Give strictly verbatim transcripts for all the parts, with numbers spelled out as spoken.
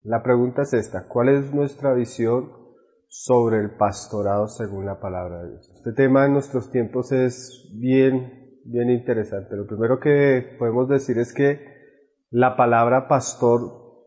La pregunta es esta: ¿cuál es nuestra visión sobre el pastorado según la palabra de Dios? Este tema en nuestros tiempos es bien, bien interesante. Lo primero que podemos decir es que la palabra pastor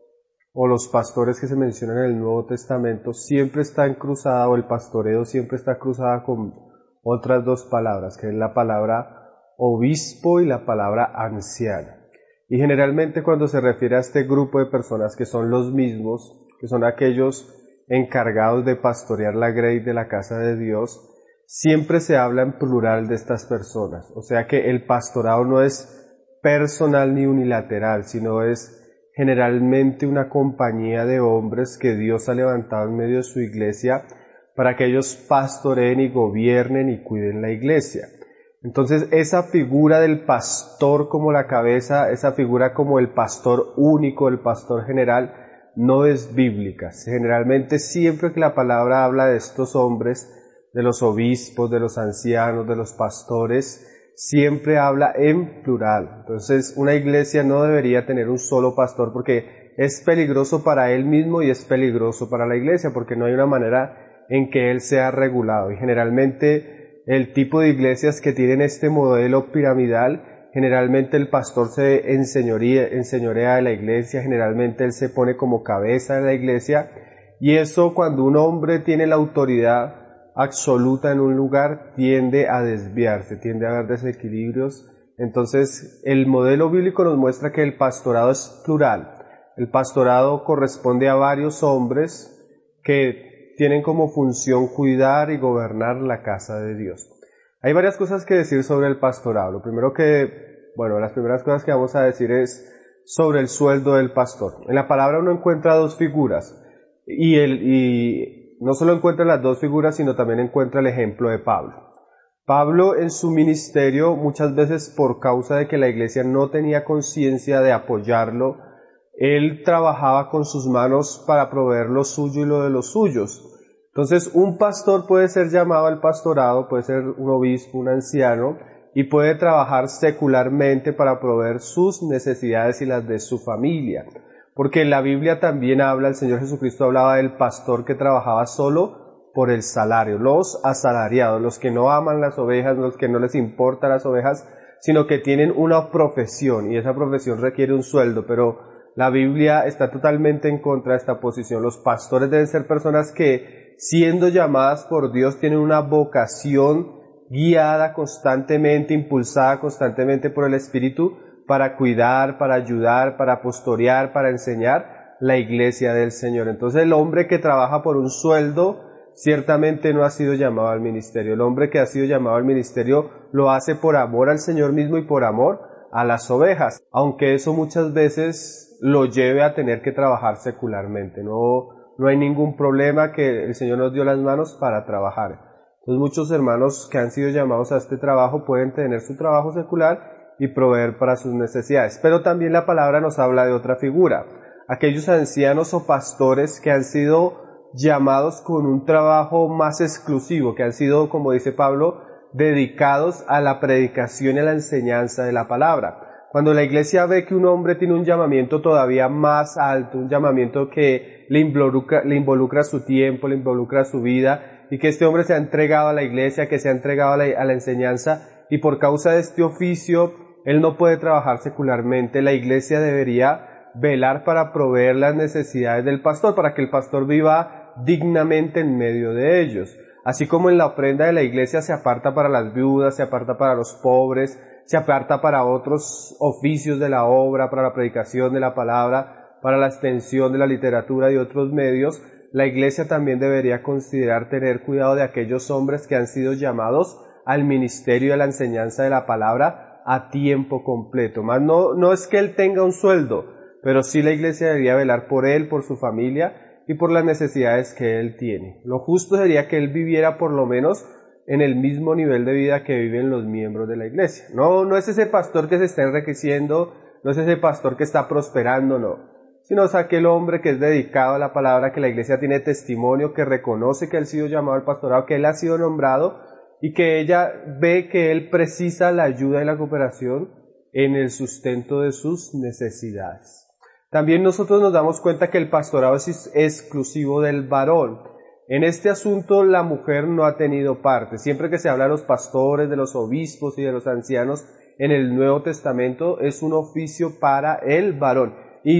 o los pastores que se mencionan en el Nuevo Testamento siempre están cruzadas, o el pastoreo siempre está cruzada con otras dos palabras, que es la palabra obispo y la palabra anciano. Y generalmente cuando se refiere a este grupo de personas que son los mismos, que son aquellos encargados de pastorear la grey de la casa de Dios, siempre se habla en plural de estas personas. O sea que el pastorado no es personal ni unilateral, sino es generalmente una compañía de hombres que Dios ha levantado en medio de su iglesia para que ellos pastoreen y gobiernen y cuiden la iglesia. Entonces esa figura del pastor como la cabeza, esa figura como el pastor único, el pastor general, no es bíblica. Generalmente siempre que la palabra habla de estos hombres, de los obispos, de los ancianos, de los pastores, siempre habla en plural. Entonces una iglesia no debería tener un solo pastor porque es peligroso para él mismo y es peligroso para la iglesia porque no hay una manera en que él sea regulado. Y generalmente el tipo de iglesias que tienen este modelo piramidal, generalmente el pastor se enseñorea, enseñorea de la iglesia, generalmente él se pone como cabeza de la iglesia, y eso cuando un hombre tiene la autoridad absoluta en un lugar tiende a desviarse, tiende a haber desequilibrios. Entonces el modelo bíblico nos muestra que el pastorado es plural. El pastorado corresponde a varios hombres que tienen como función cuidar y gobernar la casa de Dios. Hay varias cosas que decir sobre el pastorado. Lo primero que, bueno, las primeras cosas que vamos a decir es sobre el sueldo del pastor. En la palabra uno encuentra dos figuras, y, el, y no solo encuentra las dos figuras, sino también encuentra el ejemplo de Pablo. Pablo en su ministerio, muchas veces por causa de que la iglesia no tenía conciencia de apoyarlo, él trabajaba con sus manos para proveer lo suyo y lo de los suyos. Entonces, un pastor puede ser llamado al pastorado, puede ser un obispo, un anciano, y puede trabajar secularmente para proveer sus necesidades y las de su familia. Porque en la Biblia también habla, el Señor Jesucristo hablaba del pastor que trabajaba solo por el salario, los asalariados, los que no aman las ovejas, los que no les importan las ovejas, sino que tienen una profesión, y esa profesión requiere un sueldo, pero la Biblia está totalmente en contra de esta posición. Los pastores deben ser personas que, siendo llamadas por Dios, tienen una vocación guiada constantemente, impulsada constantemente por el Espíritu para cuidar, para ayudar, para pastorear, para enseñar la iglesia del Señor. Entonces el hombre que trabaja por un sueldo ciertamente no ha sido llamado al ministerio. El hombre que ha sido llamado al ministerio lo hace por amor al Señor mismo y por amor a las ovejas, aunque eso muchas veces lo lleve a tener que trabajar secularmente. No, no hay ningún problema, que el Señor nos dio las manos para trabajar. Entonces muchos hermanos que han sido llamados a este trabajo pueden tener su trabajo secular y proveer para sus necesidades. Pero también la palabra nos habla de otra figura. Aquellos ancianos o pastores que han sido llamados con un trabajo más exclusivo, que han sido, como dice Pablo, dedicados a la predicación y a la enseñanza de la palabra. Cuando la iglesia ve que un hombre tiene un llamamiento todavía más alto, un llamamiento que le involucra, le involucra su tiempo, le involucra su vida, y que este hombre se ha entregado a la iglesia, que se ha entregado a la, a la enseñanza, y por causa de este oficio, él no puede trabajar secularmente, la iglesia debería velar para proveer las necesidades del pastor, para que el pastor viva dignamente en medio de ellos. Así como en la ofrenda de la iglesia se aparta para las viudas, se aparta para los pobres, se aparta para otros oficios de la obra, para la predicación de la palabra, para la extensión de la literatura y otros medios, la iglesia también debería considerar tener cuidado de aquellos hombres que han sido llamados al ministerio de la enseñanza de la palabra a tiempo completo. Más no, no es que él tenga un sueldo, pero sí la iglesia debería velar por él, por su familia y por las necesidades que él tiene. Lo justo sería que él viviera por lo menos en el mismo nivel de vida que viven los miembros de la iglesia. No, no es ese pastor que se está enriqueciendo, no es ese pastor que está prosperando, no. Sino es aquel hombre que es dedicado a la palabra, que la iglesia tiene testimonio, que reconoce que él ha sido llamado al pastorado, que él ha sido nombrado, y que ella ve que él precisa la ayuda y la cooperación en el sustento de sus necesidades. También nosotros nos damos cuenta que el pastorado es exclusivo del varón. En este asunto la mujer no ha tenido parte. Siempre que se habla de los pastores, de los obispos y de los ancianos en el Nuevo Testamento, es un oficio para el varón.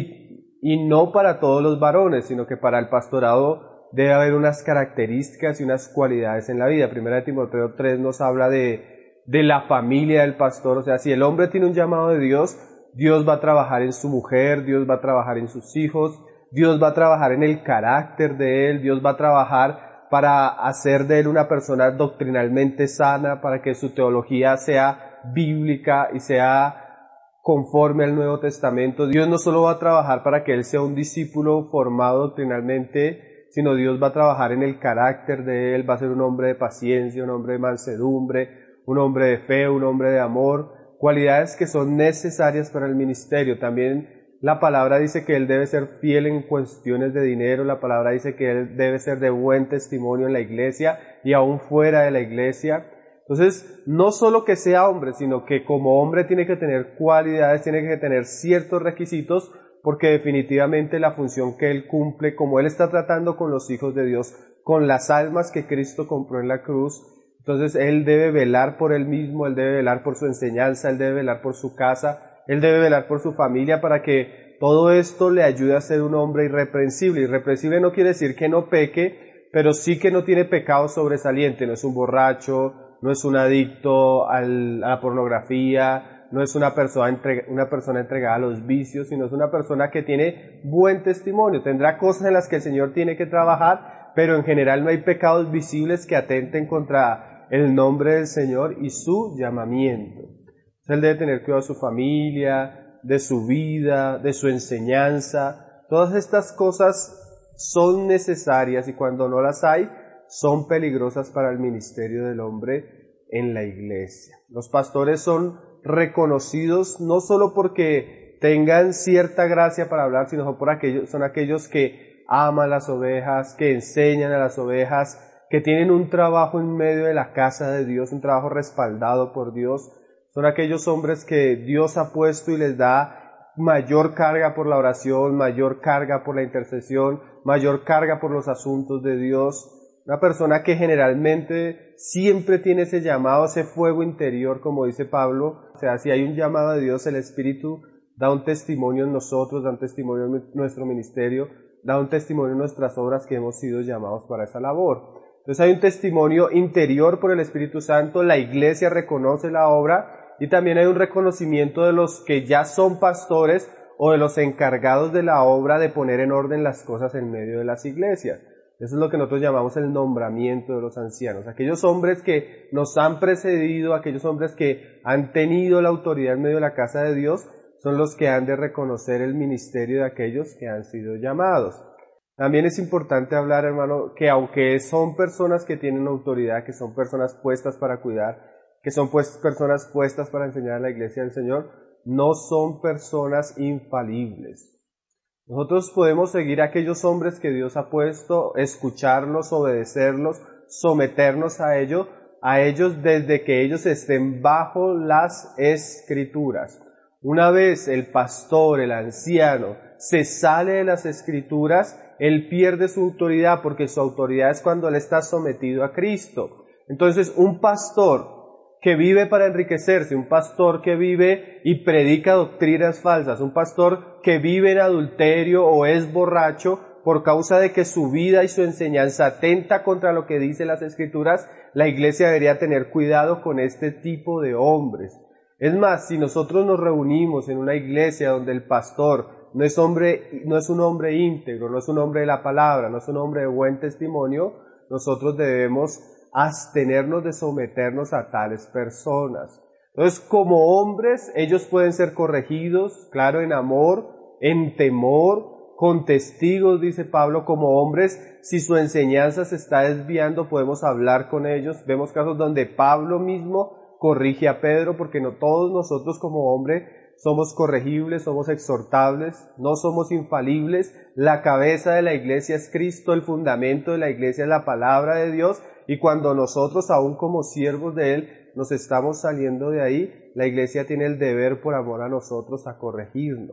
Y, y no para todos los varones, sino que para el pastorado debe haber unas características y unas cualidades en la vida. Primera de Timoteo tres nos habla de, de la familia del pastor. O sea, si el hombre tiene un llamado de Dios, Dios va a trabajar en su mujer, Dios va a trabajar en sus hijos, Dios va a trabajar en el carácter de él, Dios va a trabajar para hacer de él una persona doctrinalmente sana, para que su teología sea bíblica y sea conforme al Nuevo Testamento. Dios no solo va a trabajar para que él sea un discípulo formado doctrinalmente, sino Dios va a trabajar en el carácter de él, va a ser un hombre de paciencia, un hombre de mansedumbre, un hombre de fe, un hombre de amor, cualidades que son necesarias para el ministerio. También la palabra dice que él debe ser fiel en cuestiones de dinero, la palabra dice que él debe ser de buen testimonio en la iglesia y aún fuera de la iglesia. Entonces, no solo que sea hombre, sino que como hombre tiene que tener cualidades, tiene que tener ciertos requisitos, porque definitivamente la función que él cumple, como él está tratando con los hijos de Dios, con las almas que Cristo compró en la cruz, entonces él debe velar por él mismo, él debe velar por su enseñanza, él debe velar por su casa, él debe velar por su familia para que todo esto le ayude a ser un hombre irreprensible. Irreprensible no quiere decir que no peque, pero sí que no tiene pecado sobresaliente, no es un borracho, no es un adicto al, a la pornografía, no es una persona, entre, una persona entregada a los vicios, sino es una persona que tiene buen testimonio. Tendrá cosas en las que el Señor tiene que trabajar, pero en general no hay pecados visibles que atenten contra el nombre del Señor y su llamamiento. Él debe tener cuidado de su familia, de su vida, de su enseñanza. Todas estas cosas son necesarias y cuando no las hay, son peligrosas para el ministerio del hombre en la iglesia. Los pastores son reconocidos no solo porque tengan cierta gracia para hablar, sino por aquellos, son aquellos que aman las ovejas, que enseñan a las ovejas, que tienen un trabajo en medio de la casa de Dios, un trabajo respaldado por Dios. Son aquellos hombres que Dios ha puesto y les da mayor carga por la oración, mayor carga por la intercesión, mayor carga por los asuntos de Dios. Una persona que generalmente siempre tiene ese llamado, ese fuego interior, como dice Pablo. O sea, si hay un llamado de Dios, el Espíritu da un testimonio en nosotros, da un testimonio en nuestro ministerio, da un testimonio en nuestras obras que hemos sido llamados para esa labor. Entonces hay un testimonio interior por el Espíritu Santo, la iglesia reconoce la obra y también hay un reconocimiento de los que ya son pastores o de los encargados de la obra de poner en orden las cosas en medio de las iglesias. Eso es lo que nosotros llamamos el nombramiento de los ancianos. Aquellos hombres que nos han precedido, aquellos hombres que han tenido la autoridad en medio de la casa de Dios, son los que han de reconocer el ministerio de aquellos que han sido llamados. También es importante hablar, hermano, que aunque son personas que tienen autoridad, que son personas puestas para cuidar, que son pues personas puestas para enseñar a la iglesia del Señor, no son personas infalibles. Nosotros podemos seguir a aquellos hombres que Dios ha puesto, escucharlos, obedecerlos, someternos a ello, a ellos desde que ellos estén bajo las Escrituras. Una vez el pastor, el anciano, se sale de las Escrituras, él pierde su autoridad, porque su autoridad es cuando él está sometido a Cristo. Entonces, un pastor que vive para enriquecerse, un pastor que vive y predica doctrinas falsas, un pastor que vive en adulterio o es borracho por causa de que su vida y su enseñanza atenta contra lo que dice las Escrituras, la iglesia debería tener cuidado con este tipo de hombres. Es más, si nosotros nos reunimos en una iglesia donde el pastor no es hombre, no es un hombre íntegro, no es un hombre de la palabra, no es un hombre de buen testimonio, nosotros debemos abstenernos de someternos a tales personas. Entonces, como hombres, ellos pueden ser corregidos, claro, en amor, en temor, con testigos, dice Pablo, como hombres, si su enseñanza se está desviando, podemos hablar con ellos. Vemos casos donde Pablo mismo corrige a Pedro, porque no todos nosotros como hombres somos corregibles, somos exhortables, no somos infalibles. La cabeza de la iglesia es Cristo, el fundamento de la iglesia es la palabra de Dios, y cuando nosotros, aún como siervos de Él, nos estamos saliendo de ahí, la iglesia tiene el deber por amor a nosotros a corregirnos.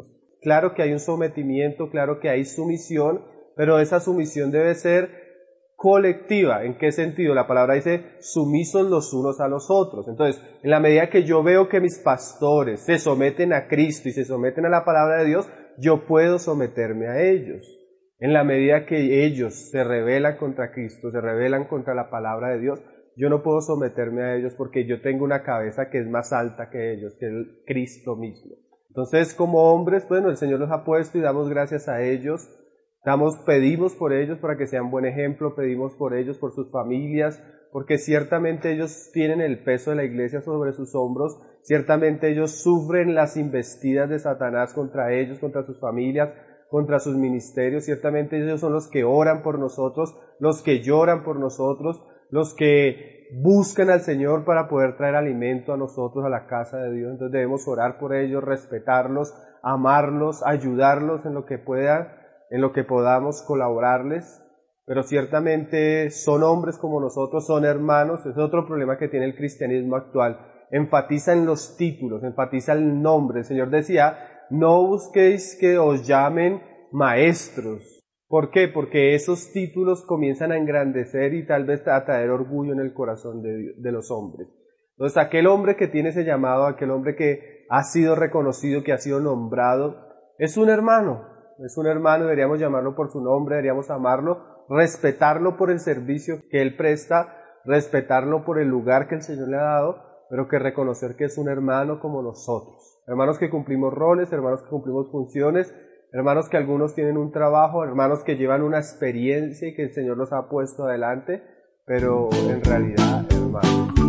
claro que hay un sometimiento, claro que hay sumisión, pero esa sumisión debe ser colectiva. ¿En qué sentido? La palabra dice sumisos los unos a los otros. Entonces, en la medida que yo veo que mis pastores se someten a Cristo y se someten a la palabra de Dios, yo puedo someterme a ellos. En la medida que ellos se rebelan contra Cristo, se rebelan contra la palabra de Dios, yo no puedo someterme a ellos porque yo tengo una cabeza que es más alta que ellos, que es Cristo mismo. Entonces, como hombres, bueno, el Señor los ha puesto y damos gracias a ellos. Damos, pedimos por ellos para que sean buen ejemplo, pedimos por ellos, por sus familias, porque ciertamente ellos tienen el peso de la iglesia sobre sus hombros, ciertamente ellos sufren las embestidas de Satanás contra ellos, contra sus familias, contra sus ministerios, ciertamente ellos son los que oran por nosotros, los que lloran por nosotros, los que buscan al Señor para poder traer alimento a nosotros, a la casa de Dios. Entonces debemos orar por ellos, respetarlos, amarlos, ayudarlos en lo que puedan, en lo que podamos colaborarles, pero ciertamente son hombres como nosotros, son hermanos. Es otro problema que tiene el cristianismo actual. Enfatiza en los títulos, enfatiza el nombre. El Señor decía, no busquéis que os llamen maestros. ¿Por qué? Porque esos títulos comienzan a engrandecer y tal vez a traer orgullo en el corazón de, Dios, de los hombres. Entonces aquel hombre que tiene ese llamado, aquel hombre que ha sido reconocido, que ha sido nombrado, es un hermano. Es un hermano, deberíamos llamarlo por su nombre, deberíamos amarlo, respetarlo por el servicio que él presta, respetarlo por el lugar que el Señor le ha dado, pero que reconocer que es un hermano como nosotros. Hermanos que cumplimos roles, hermanos que cumplimos funciones, hermanos que algunos tienen un trabajo, hermanos que llevan una experiencia y que el Señor los ha puesto adelante, pero en realidad, hermanos.